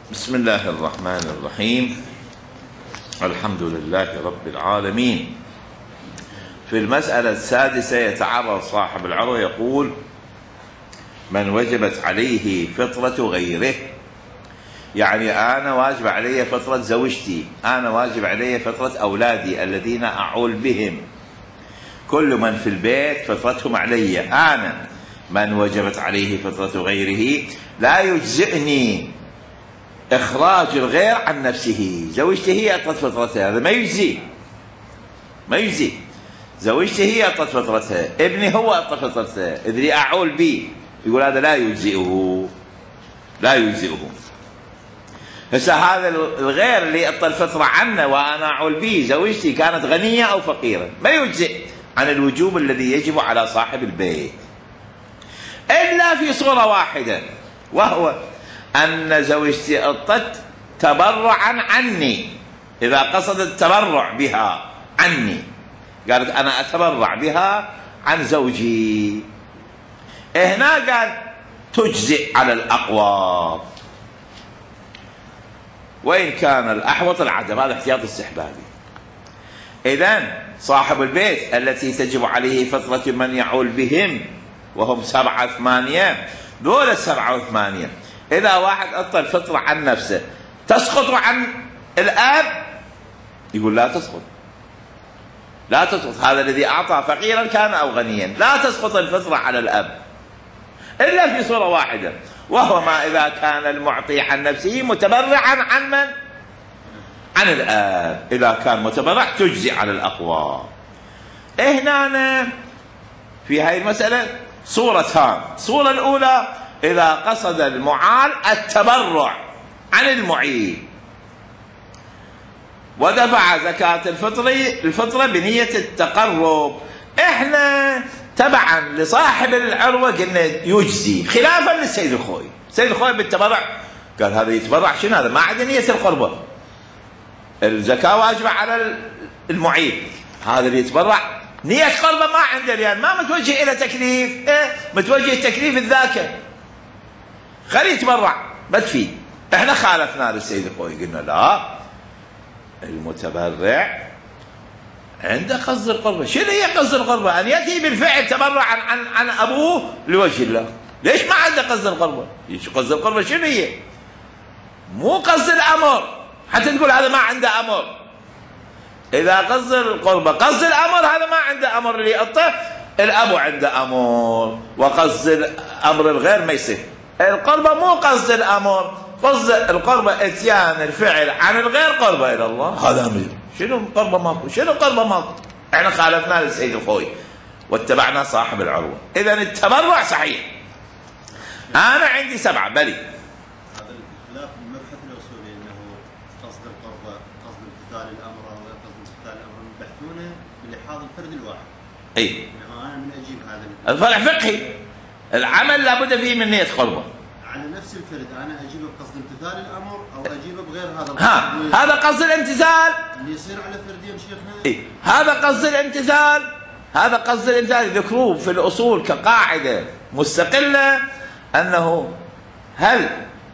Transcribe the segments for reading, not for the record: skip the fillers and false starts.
بسم الله الرحمن الرحيم. الحمد لله رب العالمين. في المسألة السادسة يتعرض صاحب العروة يقول: من وجبت عليه فطرة غيره، يعني أنا واجب علي فطرة زوجتي، أنا واجب علي فطرة أولادي الذين أعول بهم، كل من في البيت فطرتهم علي أنا. من وجبت عليه فطرة غيره لا يجزئني إخراج الغير عن نفسه. زوجتي هي أطلت فطرتها، هذا ما يجزي. زوجتي هي أطلت فطرتها، ابني هو أطلت فطرتها، إذا أعول به يقول هذا لا يجزئه. هسه هذا الغير اللي أطل الفطرة عنه وأنا أعول به، زوجتي كانت غنية أو فقيرة، ما يجزئ عن الوجوب الذي يجب على صاحب البيت، إلا في صورة واحدة، وهو أن زوجتي أطت تبرعا عني. إذا قصدت التبرع بها عني، قالت أنا أتبرع بها عن زوجي، هنا قال تجزئ على الأقوى، وإن كان الأحوط العدم، هذا احتياط استحبابي. إذن صاحب البيت التي تجب عليه فطرة من يعول بهم وهم 7 8، دول 7 و8، إذا واحد أطل الفطرة عن نفسه تسقط عن الأب، يقول لا تسقط. هذا الذي أعطى فقيرا كان أو غنيا، لا تسقط الفطرة على الأب إلا في صورة واحدة، وهو ما إذا كان المعطي عن نفسه متبرعا عن من؟ عن الآب. إذا كان متبرع تجزي على الأقوى. هنا في هذه المسألة صورتان. الصورة الأولى إذا قصد المعال التبرع عن المعين ودفع زكاة الفطرة بنية التقرب، احنا تبعا لصاحب العروة قلنا يجزي، خلافا للسيد الخوي. السيد الخوي بالتبرع قال هذا يتبرع شنو؟ هذا ما عنده نية القربة، الزكاة واجبة على المعين، هذا اللي يتبرع نية قربة ما عنده، لأن ما متوجه إلى تكليف، متوجه التكليف الذاكر، خليه يتبرع ما تفيد. احنا خالفنا للسيد الخوي، قلنا لا، المتبرع عنده قصد القربة. شنو هي قصد القربة؟ أن يأتي بالفعل تبرعا عن أبوه لوجه الله. ليش ما عنده قصد القربة؟ قصد القربة شنو هي؟ مو قصد الأمر، حتى تقول هذا ما عنده أمر. إذا قصد القربة قصد الأمر، هذا ما عنده أمر اللي يعطيه، الأب عنده أمر، وقصد الأمر الغير ما يصير. القربة مو قصد الأمر، قصد القربة إتيان الفعل عن الغير قربة إلى الله، هذا أمر. شنو قربة ماكو؟ شنو قربة ماكو؟ احنا خالفنا للسيد الخوي واتبعنا صاحب العروة. إذا التبرع صحيح. أنا عندي 7 بلي. هذا الخلاف من المبحث الأصولي أنه قصد القربة قصد امتثال الأمر أو غير قصد امتثال الأمر، يبحثونه بلحاظ الفرد الواحد. أي. أنه أنا من أجيب هذا الفرع فقهي، العمل لابد فيه من نية قربة. على نفس الفرد أنا أجيبه بقصد امتثال الأمر أو أجيبه بغير هذا القصد. هذا قصد الامتثال اللي يصير على فردين شيخنا. إيه؟ هذا قصد الامتثال، هذا قصد الامتثال ذكروه في الأصول كقاعدة مستقلة، أنه هل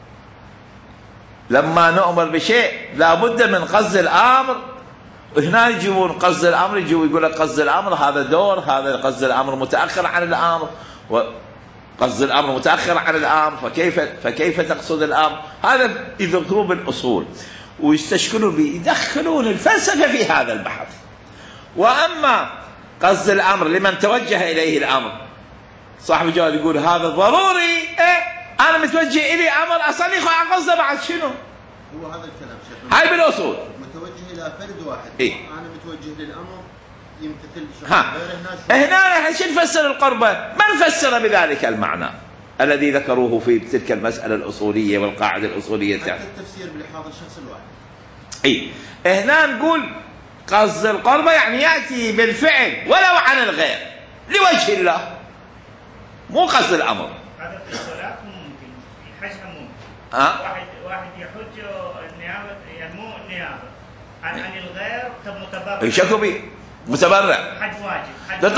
لما نؤمر بشيء لابد من قصد الأمر، وهنا يجيبون قصد الأمر، يجيبون يقول لك قصد الأمر هذا دور، هذا قصد الأمر متأخر عن الأمر، قصد الأمر متأخر عن الأمر، فكيف تقصد الأمر؟ هذا يذكروه بالأصول ويستشكلون به، يدخلون الفلسفة في هذا البحث. وأما قصد الأمر لمن توجه إليه الأمر، صاحب الجواب يقول هذا ضروري، أنا متوجه إلي أمر أصلي قصده بعد شنو؟ هو هذا الكلام شيخنا، هاي بالأصول متوجه إلى فرد واحد. أنا متوجه للأمر يمتثل هنا احنا نفسر القربة؟ ما نفسر بذلك المعنى الذي ذكروه في تلك المسألة الأصولية والقاعدة الأصولية. حتى التفسير بلحاظ الشخص الواحد. اي هنا نقول قصد القربة يعني يأتي بالفعل ولو عن الغير لوجه الله، مو قصد الأمر. هذا في الصلاة ممكن، في الحج ممكن. واحد يحج النيابة، يعني مو النيابة عن الغير متبرع. يشكوا به متبرع. حج واجب.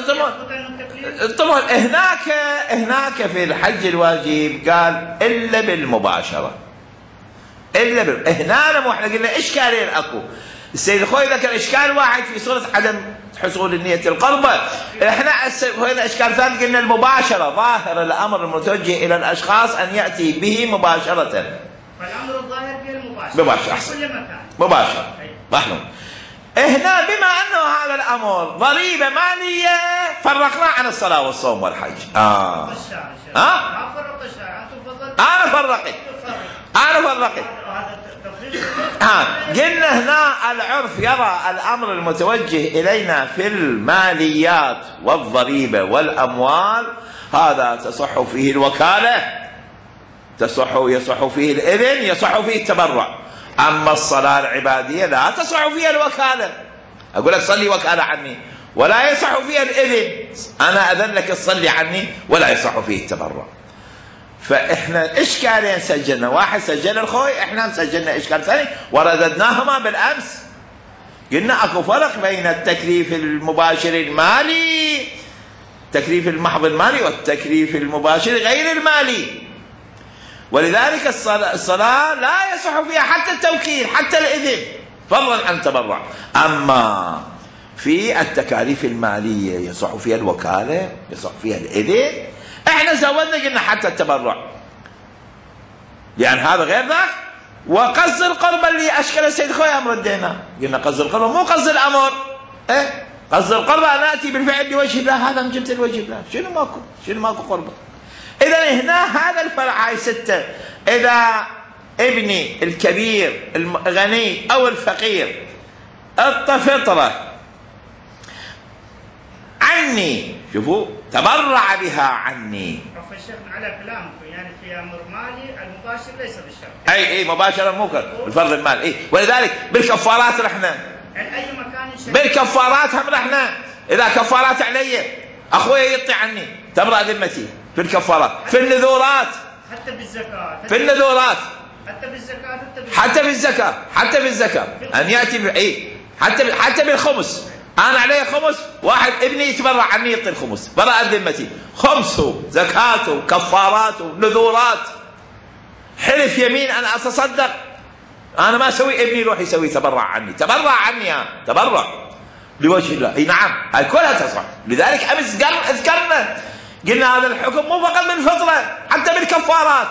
طبعا هناك في الحج الواجب قال إلا بالمباشرة، إلا هنا مو احنا قلنا إشكالين أكو. السيد الخوي ذكر إشكال واحد في صورة عدم حصول النية القربة. احنا هنا إشكال ثاني قلنا المباشرة، ظاهر الأمر المتوجه إلى الأشخاص أن يأتي به مباشرة. فالأمر الظاهر هي المباشرة. مباشرة في كل مكان. مباشرة. نحن هنا بما أنه هذا الأمر ضريبة مالية فرقناه عن الصلاة والصوم والحج. ما فرق الشارع. أنا فرقت. قلنا هنا العرف يرى الأمر المتوجه إلينا في الماليات والضريبة والأموال هذا تصح فيه الوكالة، يصح فيه الإذن، يصح فيه التبرع. أما الصلاة العبادية لا تصح فيها الوكالة. أقول لك صلي وكالة عني، ولا يصح فيها الإذن، أنا أذن لك تصلي عني، ولا يصح فيه التبرع. فإحنا إشكالين سجلنا، واحد سجل الخوي، إحنا سجلنا إشكال ثاني ورددناهما بالأمس. قلنا أكو فرق بين التكليف المباشر المالي، التكليف المحض المالي، والتكليف المباشر غير المالي. ولذلك الصلاة لا يصح فيها حتى التوكيل، حتى الإذن، فضلا عن التبرع. أما في التكاليف المالية يصح فيها الوكالة، يصح فيها الإذن. احنا زودنا قلنا حتى التبرع، لأن هذا غير ذاك. وقصد القربة اللي أشكل السيد خويا ردينا، قلنا قصد القربة مو قصد الأمر. قصد القربة أن أتي بالفعل لوجه الله، هذا من جملة الوجه الله. شنو ماكو قربة. إذا هنا هذا الفرع هاي 6. إذا ابني الكبير الغني أو الفقير الطفطرة عني، شوفوا تبرع بها عني. الشيخ على كلامكم يعني في امر مالي المباشر ليس بالشرط. اي مباشره مو بالفرض المال. ولذلك بالكفارات رحنا، يعني اي مكان بالكفارات هم رحنا. اذا كفارات علي اخوي يطي عني تبرأ ذمتي في الكفارات، في النذورات، حتى بالزكاه، في النذورات، حتى بالزكاه ان ياتي حتى بالخمس. أنا عليه خمس، واحد ابني يتبرع عني يعطي الخمس، براءة ذمتي، خمسه زكاته كفاراته نذورات، حلف يمين أنا أتصدق، أنا ما أسوي، ابني يروح يسوي تبرع عني تبرع لوجه الله. أي نعم هاي كلها تصح. لذلك أمس أذكرنا قلنا هذا الحكم مو فقط بالفطرة، حتى بالكفارات،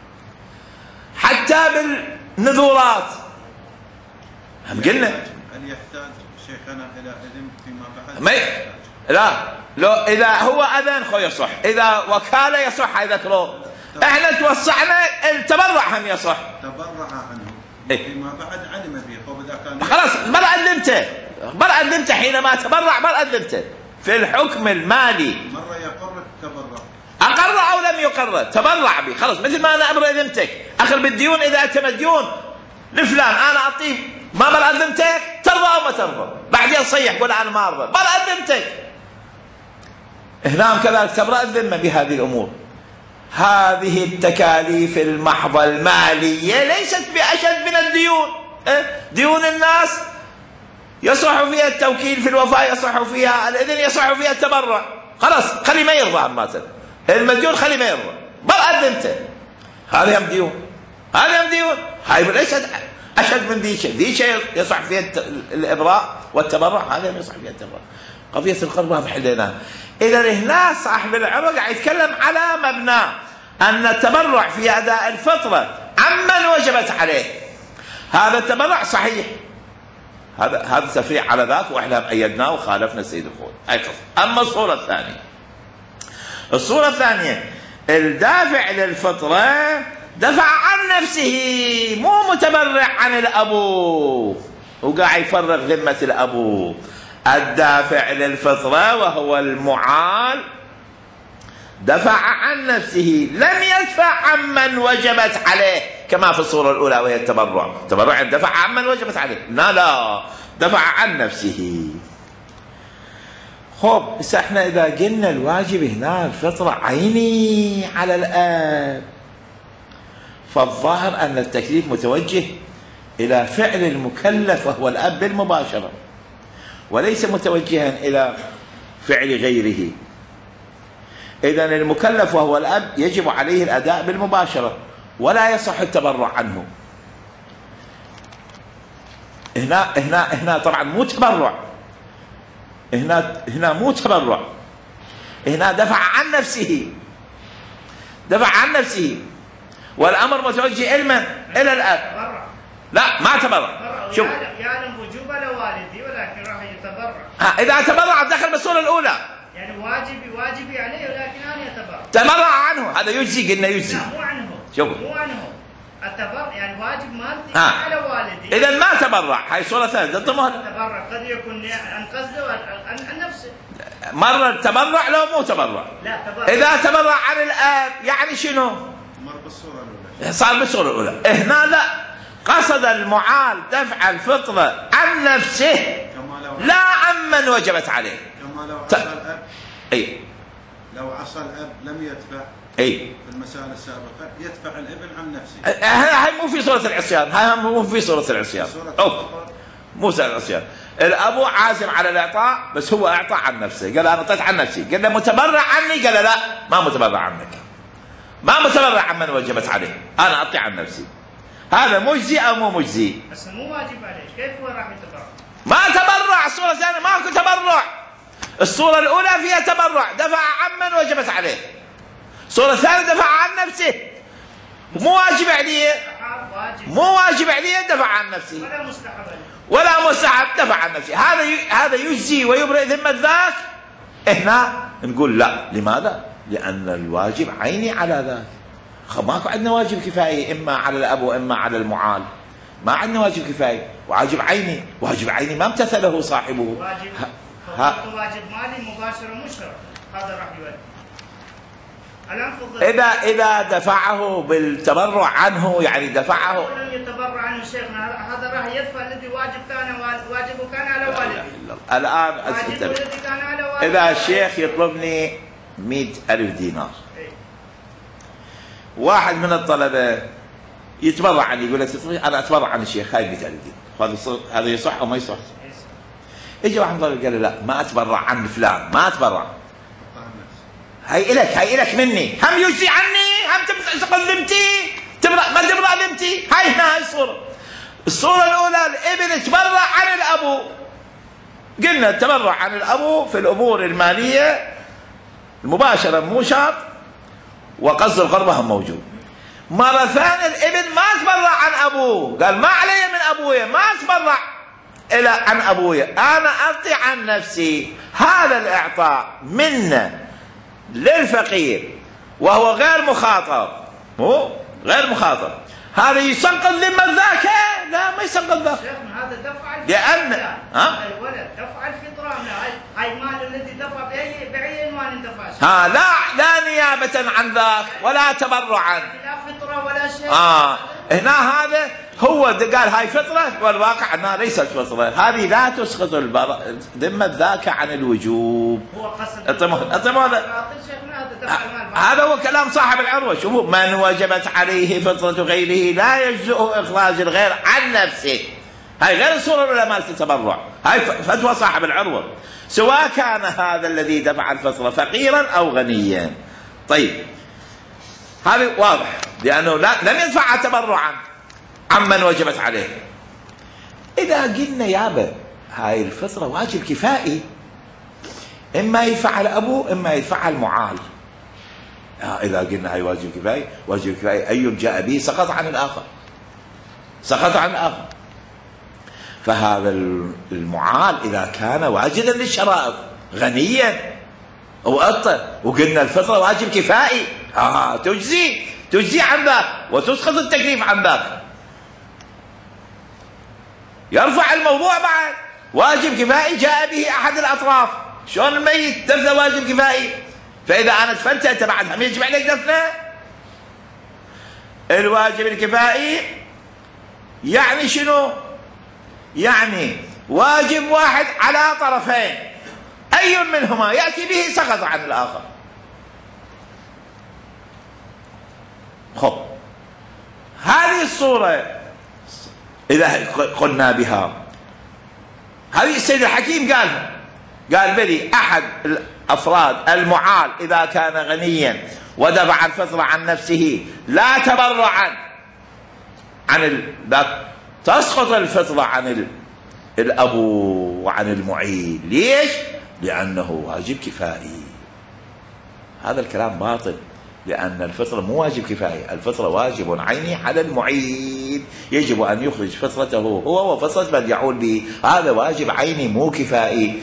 حتى بالنذورات هم قلنا. هل يحتاج شيخنا إلى إذن فيما بعد؟ لا لو إذا هو أذن خو يصح، إذا وكالة يصح يذكروه. احنا توسعنا التبرع هم يصح. تبرع عنه فيما بعد علم به، وإذا كان خلاص بل أذنته حينما تبرع، بل أذنته في الحكم المالي. مرة يقر التبرع، أقر أو لم يقر تبرع به، خلاص مثل ما أنا أمر أذنتك أخر بالديون. إذا أنت مديون لفلان أنا أعطيه، ما بل أذنتك ترضى أو ما ترضى، بعدين صيح قول أنا ما أرضى، بل أذنتك. هنا كذلك تبرأ الذمة بهذه الأمور. هذه التكاليف المحضة المالية ليست بأشد من الديون. ديون الناس يصح فيها التوكيل في الوفاء، يصح فيها الإذن، يصح فيها التبرع. خلاص خلي ما يرضى عماته المديون، خلي ما يرضى، بل أذنته. هذه هم ديون، هاي ليست أشد من ذي شيء يصح فيها الإبراء والتبرع، هذا ما يصح فيها التبرع. قضية القربة محليناها. إذا هنا صاحب العروة قاعد يتكلم على مبنى أن التبرع في أداء الفطرة عمن وجبت عليه، هذا التبرع صحيح، هذا تفريع على ذاك، وإحنا أيدناه وخالفنا السيد الخوي. أما الصورة الثانية الدافع للفطرة دفع عن نفسه، مو متبرع عن الأبو وقاعد يفرغ ذمة الأبو. الدافع للفطرة وهو المعال دفع عن نفسه، لم يدفع عمن وجبت عليه كما في الصورة الأولى وهي التبرع دفع عمن وجبت عليه، لا دفع عن نفسه. خب بس احنا إذا قلنا الواجب هنا الفطرة عيني على الآب، فالظاهر أن التكليف متوجه إلى فعل المكلف وهو الأب بالمباشرة، وليس متوجها إلى فعل غيره. إذن المكلف وهو الأب يجب عليه الأداء بالمباشرة، ولا يصح التبرع عنه. هنا طبعا مو تبرع، هنا مو تبرع، هنا دفع عن نفسه، دفع عن نفسه، والأمر متوجه إلى الأب. لا ما تبرع. شوف يعلم وجوب على والدي ولكن راح يتبرع. إذا تبرع دخل بالصورة الأولى. يعني واجبي عليه ولكن أنا يتبرع. تبرع عنه، هذا يجزي، قلنا يجزي. لا مو عنه. شوف مو عنه. التبرع يعني واجب مالتي على والدي. إذا ما تبرع، هاي صورة ثانية. التبرع قد يكون عن قصده عن نفسه. مرة تبرع لو مو تبرع. لا تبرع. إذا تبرع عن الآب يعني شنو؟ مر بالصورة الأولى. صار بالصورة الأولى. هنا لا، قصد المعال دفع الفطرة عن نفسه لا عمن وجبت عليه. كما لو عصى الأب. أي. لو عصى الأب لم يدفع. أي. في المسائل السابقة يدفع الابن عن نفسه. هاي مو في صورة العصيان، هاي مو في صورة العصيان. مو صورة العصيان. الأبو عازم على الإعطاء بس هو أعطى عن نفسه، قال أنا أعطيت عن نفسي، قال له متبرع عني، قال لا ما متبرع عنك، ما متبرع عمن وجبت عليه، أنا أعطي عن نفسي. هذا مجزي أو مو مجزي؟ بس مو واجب عليه، كيف هو راح يتبرع؟ ما تبرع. الصورة الثانية ماكو تبرع. الصورة الأولى فيها تبرع، دفع عمن وجبت عليه. الصورة الثانية دفع عن نفسه، مو واجب عليه، مو واجب عليه، دفع عن نفسه ولا مستحب، ولا مستحب، دفع عن نفسه. هذا يجزي ويبرئ ذمة ذاك. هنا نقول لا. لماذا؟ لأن الواجب عيني على ذاك. ماكو عندنا واجب كفاية إما على الأب وإما على المعال، ما عندنا واجب كفاية، واجب عيني. واجب عيني ما امتثله صاحبه. واجب مالي مباشرة مشترك، هذا راح يودي. إذا دفعه بالتبرع عنه، يعني دفعه لم يتبرع عنه شيخنا، هذا راح يدفع الذي واجبه كان على والدي. الآن على إذا الشيخ يطلبني 100,000 دينار، واحد من الطلبة يتبرع عني، يقول لك أنا أتبرع عن الشيخ هاي 100,000 دينار، هذا يصح أو ما يصح؟ إجا واحد طلب قال لا ما أتبرع عن فلان، ما أتبرع، هاي إلك مني، هم يجزي عني، هم تقل ذمتي، ما تبرع ذمتي. هاي الصورة الأولى الابن تبرع عن الأبو، قلنا التبرع عن الأبو في الأمور المالية المباشرة مو شرط، وقصد القربة هم موجود. مرة ثانية الابن ما تبرع عن أبوه، قال ما علي من أبويا، ما تبرع عن أبويا، أنا أعطي عن نفسي. هذا الإعطاء منا للفقير وهو غير مخاطب، مو غير مخاطب، هذا يسقط ذمة ذاك؟ لا ما يسقط ذاك، هذا دفع لأن الولد دفع الفطرة. هاي المال الذي دفع بأي عنوان دفع؟ لا نيابة عن ذاك ولا تبرعا، لا فطرة ولا شيء. هنا هذا هو قال هاي فطرة، والواقع أنها ليست فطرة. هذه لا تسقط ذمة ذاك عن الوجوب. هو قصد هذا هو كلام صاحب العروة. شوفوا، من وجبت عليه فطرة غيره لا يجزئه إخراج الغير عن نفسه. هاي غير الصورة الأولى مالت التبرع، هاي فتوى صاحب العروة، سواء كان هذا الذي دفع الفطرة فقيرا أو غنيا. طيب هذا واضح، لأنه لم يدفع تبرعا عمن وجبت عليه. إذا قلنا يابا هاي الفطرة واجب كفائي، إما يدفع الأبو إما يدفع المعال. إذا قلنا هاي واجب كفائي، أي جاء به سقط عن الآخر، فهذا المعال إذا كان واجدا للشرائط غنيا وقلنا الفطرة واجب كفائي، تجزي عن ذاك وتسقط التكليف عن ذاك، يرفع الموضوع بعد واجب كفائي جاء به أحد الأطراف. شلون الميت دفنه واجب كفائي؟ فإذا أنا دفنته أنت بعد هم يجب عليك دفنه. الواجب الكفائي يعني شنو؟ يعني واجب واحد على طرفين، أي منهما يأتي به سقط عن الآخر. خب هذه الصورة إذا قلنا بها، هذه السيد الحكيم قال بلي أحد الأفراد المعال إذا كان غنيا ودفع الفطرة عن نفسه لا تبرعا عن تسقط الفطرة الأبو عن المعيل. ليش؟ لأنه واجب كفائي. هذا الكلام باطل، لأن الفطرة مو واجب كفائي، الفطرة واجب عيني على المعيل، يجب أن يخرج فطرته هو وفطرة من يعول به، هذا واجب عيني مو كفائي.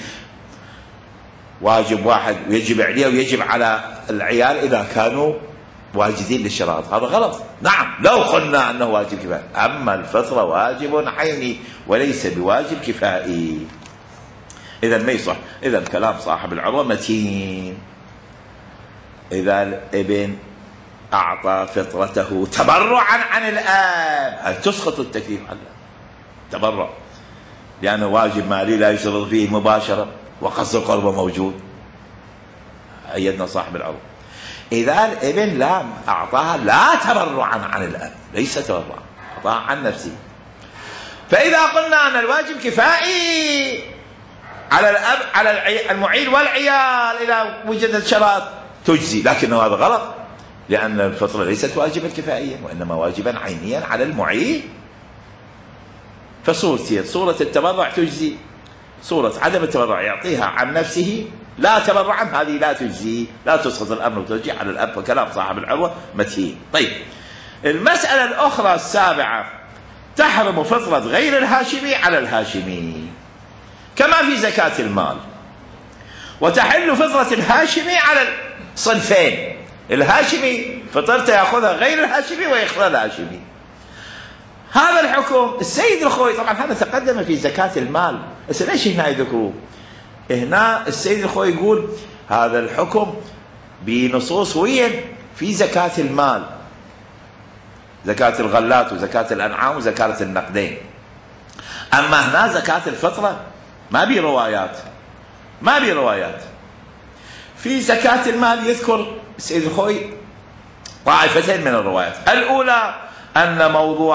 واجب واحد ويجب عليه ويجب على العيال إذا كانوا واجدين للشرائط، هذا غلط. نعم لو قلنا أنه واجب كفائي، أما الفطرة واجب عيني وليس بواجب كفائي. إذا ما يصح، إذا كلام صاحب العروة متين. إذا الابن أعطى فطرته تبرعا عن الآب، هل تسقط التكليف عنه؟ تبرع لأنه واجب مالي لا يشترط فيه مباشرة وقصد القربة موجود، أيدنا صاحب العروة. إذا الابن لا أعطاها لا تبرعا عن الآب، ليس تبرعا، أعطاها عن نفسه. فإذا قلنا أن الواجب كفائي على الأب على المعيل والعيال إذا وجدت شرائط تجزي، لكنه هذا غلط، لأن الفطرة ليست واجبا كفائيا وإنما واجبا عينيا على المعيل. فصورتين، صورة التبرع تجزي، صورة عدم التبرع يعطيها عن نفسه لا تبرعا، هذه لا تجزي، لا تسقط الأمر وترجع على الأب، فكلام صاحب العروة متين. طيب المسألة الأخرى السابعة، تحرم فطرة غير الهاشمي على الهاشمي كما في زكاة المال، وتحل فطرة الهاشمي على الصنفين، الهاشمي فطرته يأخذها غير الهاشمي ويخرى الهاشمي. هذا الحكم السيد الخوي طبعا هذا تقدم في زكاة المال، بس ليش هنا يذكروه؟ هنا السيد الخوي يقول هذا الحكم بنصوص وين في زكاة المال، زكاة الغلات وزكاة الأنعام وزكاة النقدين. أما هنا زكاة الفطرة ما بي روايات، ما بي روايات. في زكاة المال يذكر السيد الخوي طائفتين من الروايات. الأولى أن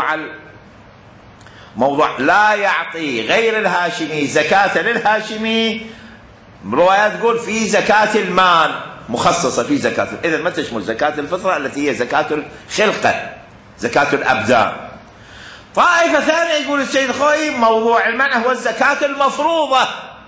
موضوع لا يعطي غير الهاشمي زكاة للهاشمي، روايات تقول في زكاة المال مخصصة في زكاة، إذا ما تشمل زكاة الفطرة التي هي زكاة الخلقة، زكاة الأبدان. طائفة ثانية يقول السيد الخوي موضوع المنع هو الزكاة المفروضة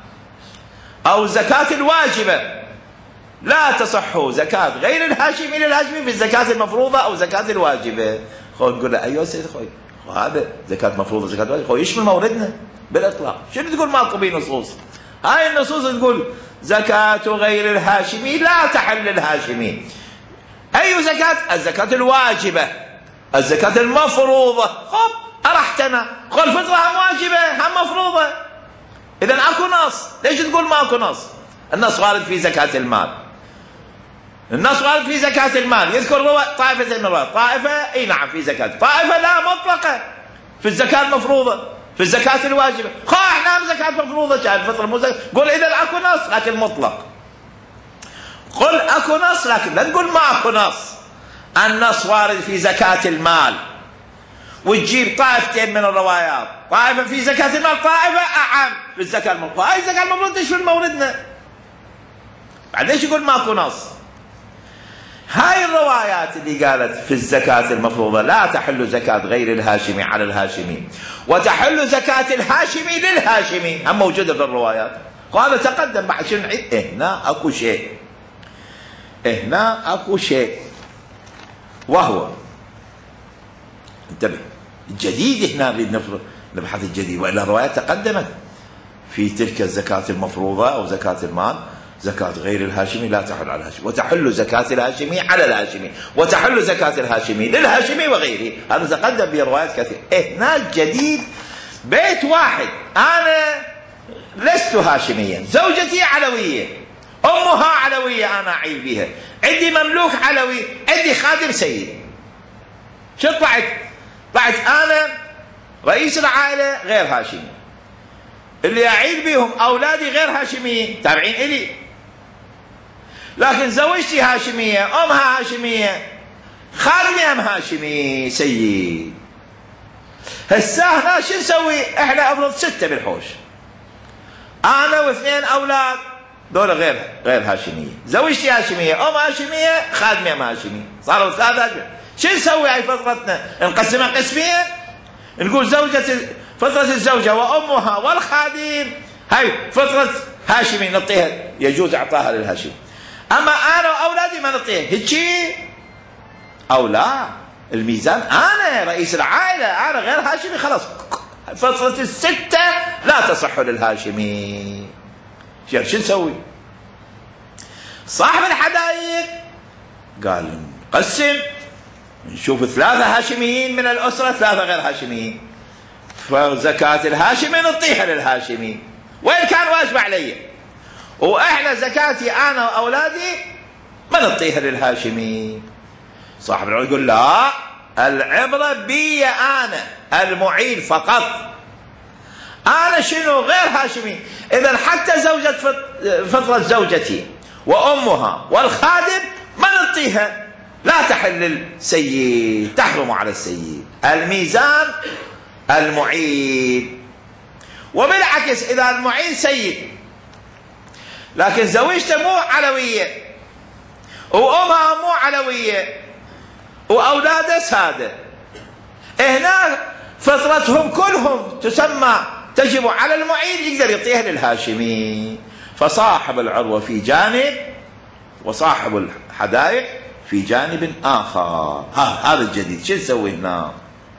أو الزكاة الواجبة، لا تصح زكاة غير الهاشمي للهاشمي بالزكاة المفروضة أو زكاة الواجبة. خوي نقول له أيها السيد خوي هذا زكاة مفروضة زكاة واجبة، خوي يشمل موردنا بالإطلاق، شنو تقول ماكو بيه نصوص؟ هاي النصوص تقول زكاة غير الهاشمي لا تحل الهاشمي. أي زكاة؟ الزكاة الواجبة، الزكاة المفروضة. خب أرحتنا، قل فطرة هم واجبة هم مفروضة، إذا أكو نص، ليش تقول ما أكو نص؟ النص وارد في زكاة المال، النص وارد في زكاة المال، يذكر طائفة من الروايات، طائفة اي نعم في زكاة، طائفة لا مطلقة في الزكاة المفروضة، في الزكاة الواجبة. احنا زكاة مفروضة كان الفطرة مو زكاة، قل إذا أكو نص لكن مطلق، قل أكو نص لكن لا تقول ما أكو نص. النص وارد في زكاة المال، وتجيب طائفتين من الروايات، طائفة في زكاة المال، طائفة أعم في الزكاة المفروضة. هاي الزكاة المفروضة تشمل موردنا، بعد ليش يقول ماكو نص؟ هاي الروايات اللي قالت في الزكاة المفروضة لا تحل زكاة غير الهاشمي على الهاشمي وتحل زكاة الهاشمي للهاشمي هم موجودة في الروايات، وهذا تقدم بعد شنو نعيد. هنا اكو شيء، هنا اكو شيء، وهو انتبه الجديد، هنا نبحث الجديد، والا الروايات تقدمت في تلك الزكاة المفروضة او زكاة المال، زكاة غير الهاشمي لا تحل على الهاشمي، وتحل زكاة الهاشمي على الهاشمي، وتحل زكاة الهاشمي للهاشمي وغيره. هذا تقدم بروايات كثير. هنا الجديد بيت واحد، أنا لست هاشميا، زوجتي علوية، أمها علوية، أنا أعيل بها، عندي مملوك علوي، عندي خادم سيد. شو طلعت أنا رئيس العائلة غير هاشمي، اللي أعيل بهم أولادي غير هاشميين تابعين إلي، لكن زوجتي هاشمية، أمها هاشمية، خادمي أم هاشمي سيد. هسه هنا شو نسوي؟ احنا افرض 6 بالحوش، انا و2 اولاد دول غير هاشمية، زوجتي هاشمية، ام هاشمية، خادمي ام هاشمي، صاروا 3. شو نسوي هاي فطرتنا؟ نقسمها قسمين، نقول زوجة فطرة الزوجة وأمها والخادم هاي فطرة هاشمي نعطيها، يجوز إعطاها للهاشمي. أما أنا وأولادي ما نعطيها هيجي أو لا. الميزان أنا رئيس العائلة، أنا غير هاشمي خلاص فطرة الستة لا تصح للهاشمي. شو نسوي؟ صاحب الحدائق قال نقسم نشوف 3 هاشميين من الأسرة 3 غير هاشميين، فزكاة الهاشمي نعطيها للهاشمي وإن كان واجب علي، وإحنا زكاتي أنا وأولادي ما نعطيها للهاشمي. صاحب العروة يقول لا، العبرة بي أنا المعيل فقط، أنا شنو غير هاشمي. إذا حتى زوجة فطرة زوجتي وأمها والخادم ما نعطيها، لا تحل للسيد، تحرم على السيد. الميزان المعيل. وبالعكس إذا المعين سيد لكن زوجته مو علوية وأمها مو علوية وأولاده سادة، هنا فطرتهم كلهم تسمى تجب على المعين، يقدر يعطيها للهاشمي. فصاحب العروة في جانب وصاحب الحدائق في جانب آخر. هذا الجديد. شو نسوي هنا؟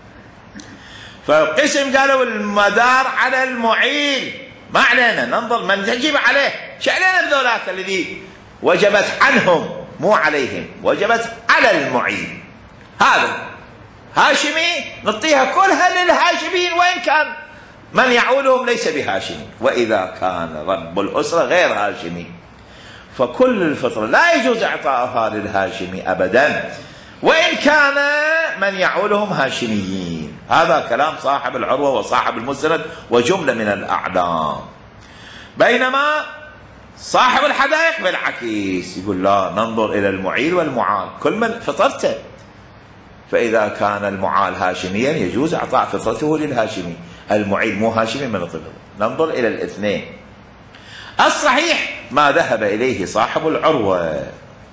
فقسم قالوا المدار على المعين، ما علينا ننظر من تجب عليه. شو علينا بذولاك الذي وجبت عنهم مو عليهم، وجبت على المعين. هذا هاشمي نعطيها كلها للهاشمين وإن كان من يعولهم ليس بهاشمي. وإذا كان رب الأسرة غير هاشمي فكل الفطرة لا يجوز إعطاءها للهاشمي أبدا وإن كان من يعولهم هاشميين. هذا كلام صاحب العروة وصاحب المسند وجملة من الأعلام. بينما صاحب الحدائق بالعكس يقول لا، ننظر إلى المعيل والمعال كل من فطرته، فإذا كان المعال هاشميا يجوز إعطاء فطرته للهاشمي، المعيل مو هاشمي من الطفل. ننظر إلى الاثنين. الصحيح ما ذهب إليه صاحب العروة.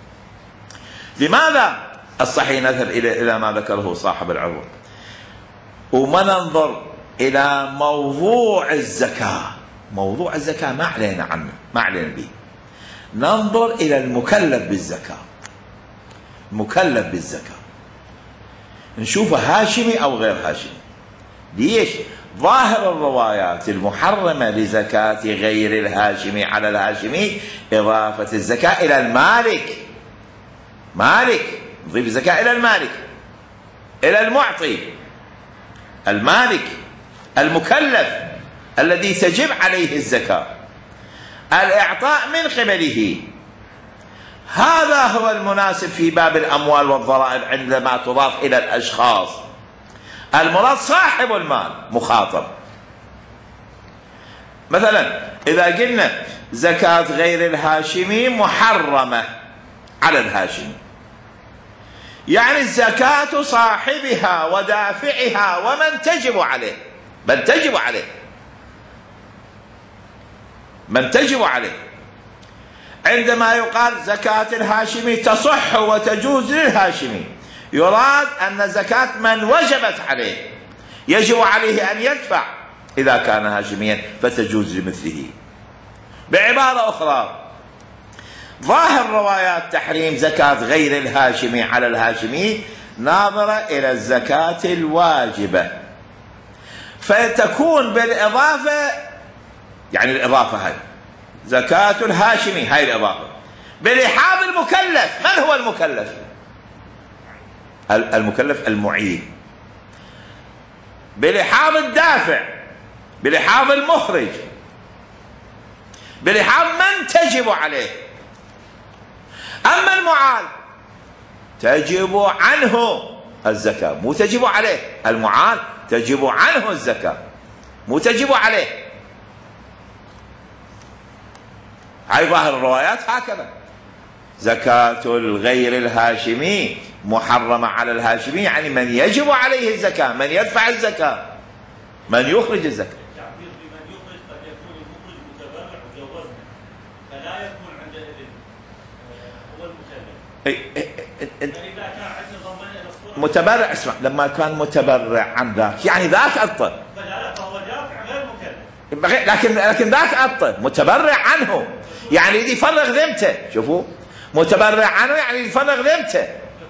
لماذا الصحيح نذهب إلى ما ذكره صاحب العروة وما ننظر إلى موضوع الزكاة؟ موضوع الزكاة ما علينا عنه، ما علينا به. ننظر إلى المكلف بالزكاة. مكلف بالزكاة نشوفه هاشمي أو غير هاشمي. ليش؟ ظاهر الروايات المحرمة لزكاة غير الهاشمي على الهاشمي إضافة الزكاة إلى المالك. مالك نضيف الزكاة إلى المالك، إلى المعطي، المالك المكلف الذي تجب عليه الزكاة، الإعطاء من قبله. هذا هو المناسب في باب الأموال والضرائب عندما تضاف إلى الأشخاص. المراد صاحب المال مخاطب. مثلا إذا قلنا زكاة غير الهاشمي محرمة على الهاشمي، يعني الزكاة صاحبها ودافعها ومن تجب عليه، من تجب عليه، من تجب عليه. عندما يقال زكاة الهاشمي تصح وتجوز للهاشمي، يراد أن زكاة من وجبت عليه يجب عليه أن يدفع إذا كان هاشميا فتجوز لمثله. بعبارة أخرى، ظاهر روايات تحريم زكاة غير الهاشمي على الهاشمي ناظرة إلى الزكاة الواجبة، فتكون بالإضافة، يعني الإضافة هاي زكاة الهاشمي، هاي الإضافة بلحاظ المكلف. من هو المكلف؟ المكلف المعين، بلحاظ الدافع، بلحاظ المخرج، بلحاظ من تجب عليه. أما المعال تجب عنه الزكاة مو تجب عليه. المعال تجب عنه الزكاة مو تجب عليه. هاي ظاهر الروايات هكذا. زكاة الغير الهاشمي محرمة على الهاشمي، يعني من يجب عليه الزكاة، من يدفع الزكاة، من يخرج الزكاة. التعبير بمن يخرج قد يكون المخرج متبرع وجوزنا، فلا يكون عندئذ هو المكلف. فإذا كان عندنا ضمان إلى الصورة متبرع، اسمع، لما كان متبرع عن ذاك يعني ذاك أكثر. فلا فهو لكن ذاك عطه متبرع عنه، يعني يريد يفرغ ذمته. شوفوا، متبرع عنه يعني يفرغ ذمته.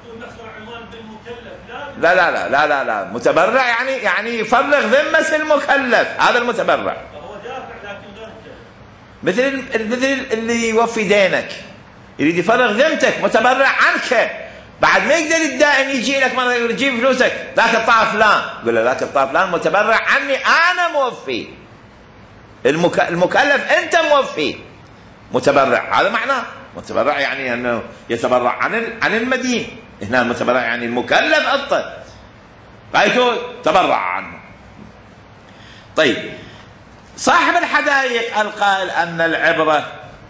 لا لا لا لا لا لا، متبرع يعني يفرغ ذمة المكلف، هذا المتبرع. هو دافع لكن غير مثل اللي يوفي دينك، يريد يفرغ ذمتك، متبرع عنك، بعد ما يقدر الدائن يجي لك مرة يجيب فلوسك، ذاك الطاع فلان، يقول له ذاك الطاع فلان متبرع عني، أنا موفي. المكلف أنت موفي، متبرع، هذا معناه. متبرع يعني أنه يتبرع عن المدين. هنا المتبرع يعني المكلف أنت رأيته تبرع عنه. طيب، صاحب الحدائق القائل أن العبرة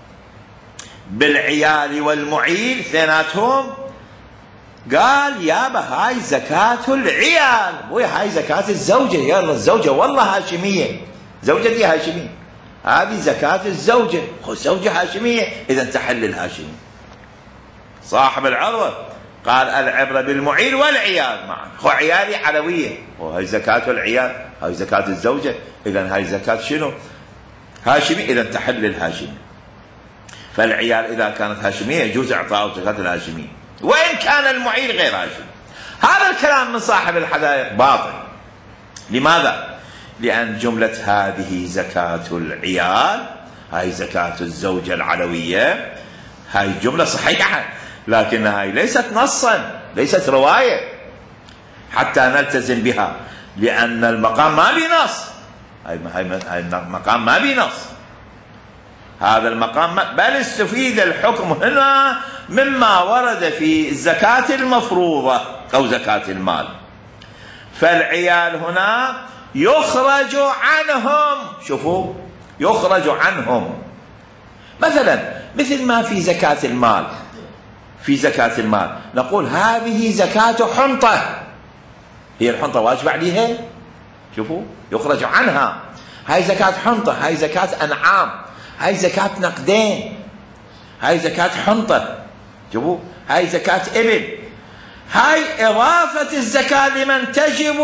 بالعيال والمعيل اثنيناتهم، قال يابا هاي زكاة العيال، هاي زكاة الزوجة، يلا الزوجة والله هاشمية، زوجة دي هاشمية، هذه زكاة الزوجة، زوجة هاشمية، إذا تحل الهاشمية. صاحب العروة قال العبرة بالمعيل والعيال معا، خو عيالي علوية، وهي زكاة العيال، هاي زكاة الزوجة، إذا هاي زكاة شنو؟ هاشمي، إذا تحل الهاشمي. فالعيال إذا كانت هاشمية يجوز إعطاء زكاة الهاشمية، وإن كان المعيل غير هاشمي. هذا الكلام من صاحب الحدائق باطل. لماذا؟ لأن جملة هذه زكاة العيال، هاي زكاة الزوجة العلوية، هاي جملة صحيحة، لكن هاي ليست نصا، ليست رواية حتى نلتزم بها، لأن المقام ما بنص. هاي المقام ما بنص، هذا المقام بل استفيد الحكم هنا مما ورد في الزكاة المفروضة أو زكاة المال. فالعيال هنا يخرج عنهم، شوفوا، يخرج عنهم، مثل ما في زكاة المال، في زكاة المال نقول هذه زكاة حنطة، هي الحنطة واجب عليها، شوفوا يخرج عنها، هاي زكاة حنطة، هاي زكاة أنعام، هاي زكاة نقدين، هاي زكاة حنطة، شوفوا هاي زكاة إبل. هاي إضافة الزكاة لمن تجب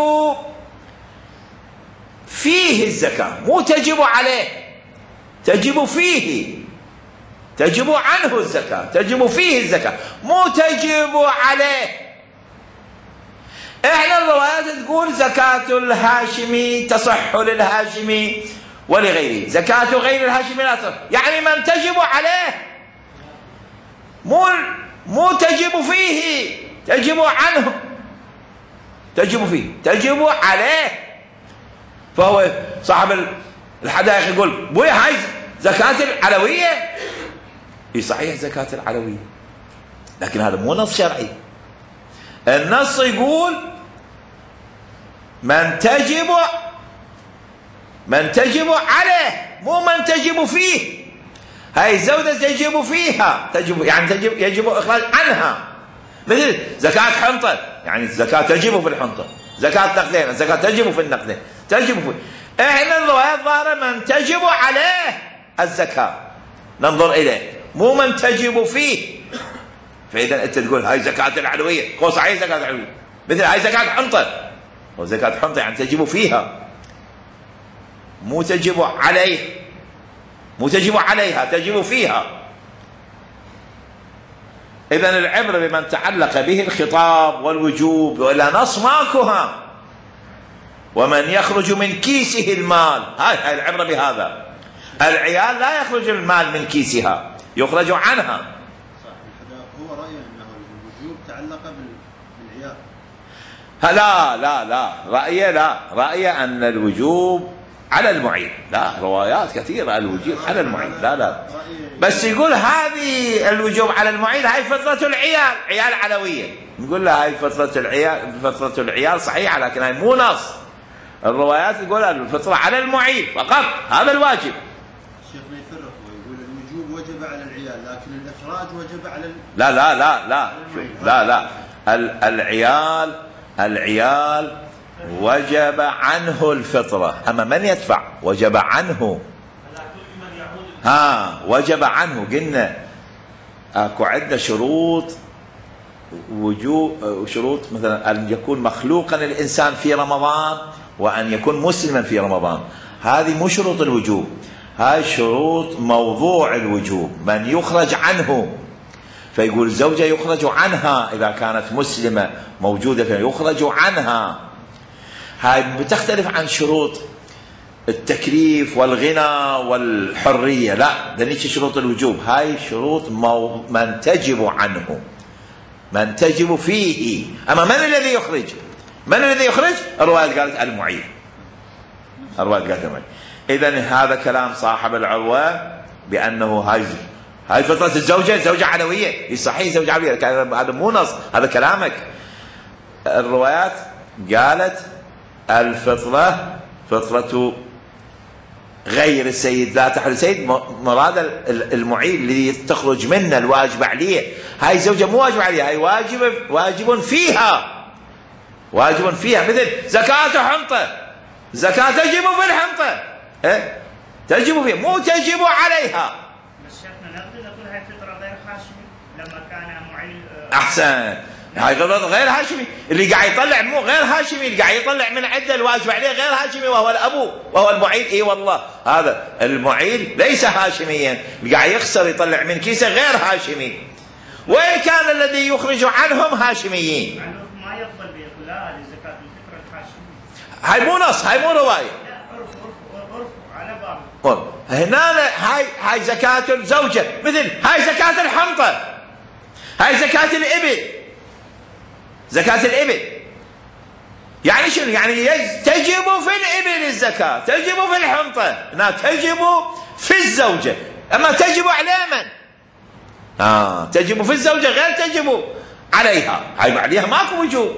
فيه الزكاة، مو تجب عليه، تجب فيه، تجب عنه الزكاة، تجب فيه الزكاة، مو تجب عليه. احنا الروايات تقول زكاة الهاشمي تصح للهاشمي ولغيره، زكاة غير الهاشمي لا تصح، يعني من تجب عليه، مو تجب فيه، تجب عنه، تجب فيه، تجب عليه. فهو صاحب الحدائق يقول بوي هاي زكاة العلوية، اي صحيح زكاة العلوية، لكن هذا مو نص شرعي. النص يقول من تجب عليه، مو من تجب فيه. هاي الزوجة تجب فيها، يجب إخراج عنها، مثل زكاة حنطة، يعني الزكاة تجب في الحنطة، زكاة نقدين، الزكاة تجب في النقدين، تجب في. احنا الروايات ظاهرة من تجب عليه الزكاة ننظر إليه، مو من تجب فيه. فإذا أنت تقول هاي زكاة العلوية، هو صحيح زكاة العلوية، مثل هاي زكاة حنطة، وزكاة حنطة يعني تجب فيها، مو تجب عليه، مو تجب عليها، تجب فيها. إذن العبرة بمن تعلق به الخطاب والوجوب، وإلا نص ماكوها. ومن يخرج من كيسه المال، هاي العبرة بهذا. العيال لا يخرج المال من كيسها، يخرج عنها. هو رأيه أنه الوجوب تعلق بالعيال. لا رأيه أن الوجوب على المعين. لا، روايات كثيرة الوجوب على المعين. لا بس يقول هذه الوجوب على المعين هاي فطرة العيال، عيال علوية، نقول له هاي فطرة العيال صحيحة، لكن هاي مو نص. الروايات تقول الفطرة على المعين فقط، هذا الواجب. شيخنا يفرق ويقول الوجوب وجب على العيال، لكن الإخراج وجب على لا العيال وجب عنه الفطرة، أما من يدفع وجب عنه. وجب عنه. قلنا اكو عندنا شروط شروط مثلا أن يكون مخلوقا الإنسان في رمضان، وأن يكون مسلما في رمضان. هذه مو شروط الوجوب، هاي شروط موضوع الوجوب، من يخرج عنه. فيقول الزوجة يخرج عنها إذا كانت مسلمة موجودة فيخرج عنها. هاي بتختلف عن شروط التكليف والغنى والحرية، لا ذنيك شروط الوجوب، هاي شروط من تجب عنه، من تجب فيه. أما من الذي يخرج؟ من الذي يخرج؟ الرواية قالت المعين، الرواية قالت المعين. إذن هذا كلام صاحب العروة بأنه هاي فطرة الزوجة علوية، صحيح زوجة علوية، هذا مو نص، هذا كلامك. الروايات قالت الفطرة فطرة غير السيد لا تحل السيد، مراد المعين اللي تخرج منه الواجب عليه. هاي الزوجة مو واجب عليها، هاي واجب فيها، واجب فيها، مثل زكاة حنطة، زكاة تجب في الحنطة، تجب فيها مو تجب عليها. بس شيخنا نقدر نقول هاي فطرة غير هاشمي لما كان معين. أحسن، هاي فطرة غير هاشمي، اللي قاعد يطلع مو غير هاشمي، اللي قاعد يطلع من عدة الواجب عليه غير هاشمي وهو الأبو وهو المعين. اي والله هذا المعين ليس هاشميا، اللي قاعد يخسر يطلع من كيسه غير هاشمي، وإن كان الذي يخرج عنهم هاشميين. ما يقبل بإقلال زكاة الفطرة الهاشمي. هاي مو نص، هاي مو رواية. لا عرف على باب. هنا هاي زكاة الزوجة، مثل هاي زكاة الحنطة، هاي زكاة الإبل، زكاة الإبل يعني شنو؟ يعني تجب في الإبل الزكاة، تجب في الحنطة، هنا تجب في الزوجة. أما تجب على من؟ تجب في الزوجة غير تجب عليها، هاي عليها ماكو وجوب.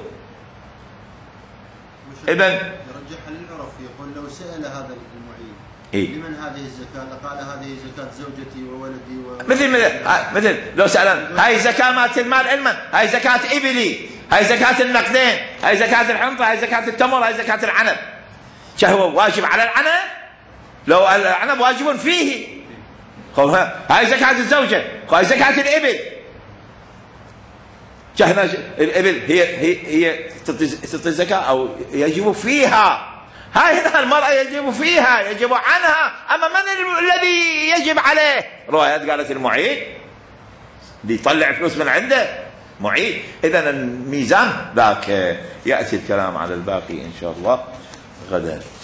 إذن يرجح للعرف، يقول لو سأل هذا المعين لمن هذه الزكاة لقال هذه زكاة زوجتي وولدي مثل لو سألنا هاي زكاة مالت المال علما، هاي زكاة إبلي، هاي زكاة النقدين، هاي زكاة الحنطة، هاي زكاة التمر، هاي زكاة العنب. شهو واجب على العنب؟ لو العنب واجب فيه. هاي زكاة الزوجة، هاي زكاة الإبل. شهنا الإبل هي تعطي الزكاة أو يجب فيها. هاي هنا المرأة يجب فيها، يجب عنها. أما من الذي يجب عليه؟ روايات قالت المعين اللي يطلع فلوس من عنده معين. إذن الميزان ذاك. يأتي الكلام على الباقي إن شاء الله غدا.